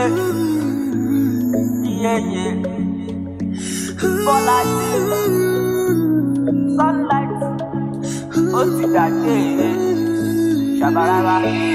yeah. Bọ́lájí, sunlight, ó ti dàgbé, ṣàbàràrà.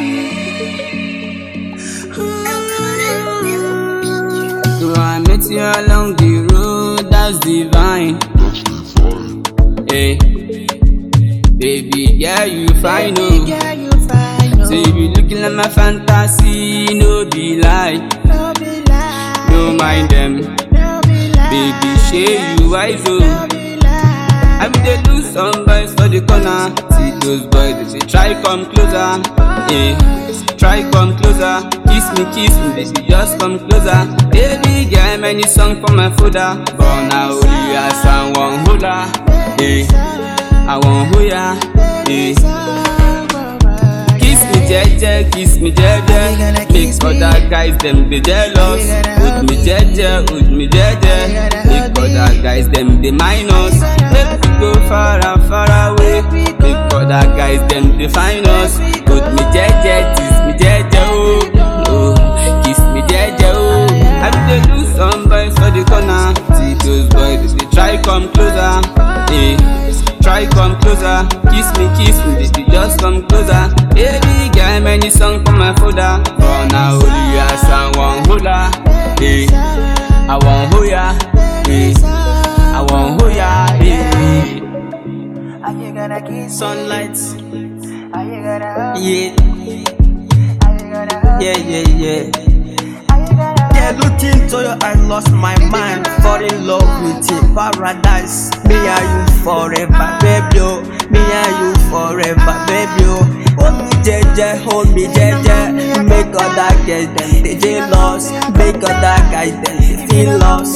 So I met you along the road, that's divine. Hey, baby girl, you fine, oh. So you be looking like my fantasy, no be lie. Don't mind them, baby, shey you wise, oh. I be dey lose some boys for the corner. See those boys, they say try come closer. Yeah, try come closer. Kiss me, baby, just come closer. Baby, get many songs for my folder, but now only you are someone hola. Yeah, I want hoya. Yeah. Kiss me jeje, make other guys them be jealous. Hold me jeje, make other guys them be minus. Make we go far and far away, make other guys them define us. Hold me jeje, kiss me jeje, oh, kiss me jeje, oh. I be dey lose some boys for the corner. See those boys, they try come closer, yeah. Try come closer, kiss me, baby, just come closer. Baby, get many songs for my folder, but now only you are someone hola. Hey, I want hoya, hey, I want hoya, hey. Are you gonna kiss Sunlight, Are you gonna hug yeah, Are you gonna hug yeah. Are you gonna Yeah, look into your eyes, lost my mind. Fall in love with you, paradise. Me and you forever, baby. Oh. Me and you forever, baby. Oh. Hold me, jeje. Make other guys them they jealous. Make other guys them they feel lost.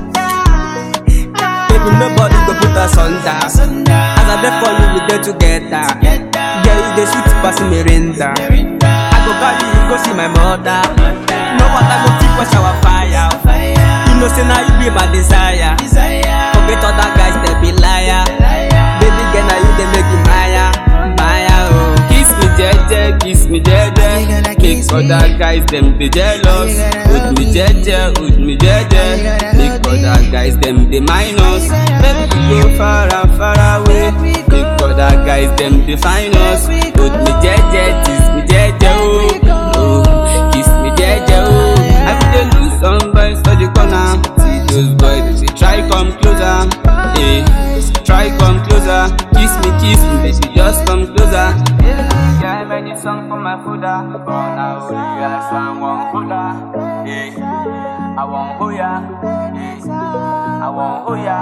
Baby, nobody go put us under. As I dey for you, we dey together. Yeah, you dey sweet pass Mirinda. I go carry you go see my mother. No water go fit quench our fire. You know say now you be my desire. Forget other guys they be liar. Baby girl now you they make you Maya, oh. Kiss me jeje, make other guys them be jealous. Hold me jeje, make other guys them be minus. Make we go far and far away, make other guys them define us. Hold me jeje, kiss me jeje, oh, kiss me jeje, oh. I be dey lose some boys for the corner. See those boys, they say try come closer, yeah, try come closer. Kiss me, baby, just come closer. Yeah, many songs for my folder, but now only you are someone hola. Yeah, I want hoya, yeah, I want hoya,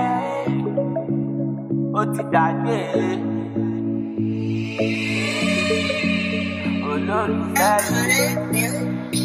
yeah. Ó ti dàgbé, olólùfẹ́ mi.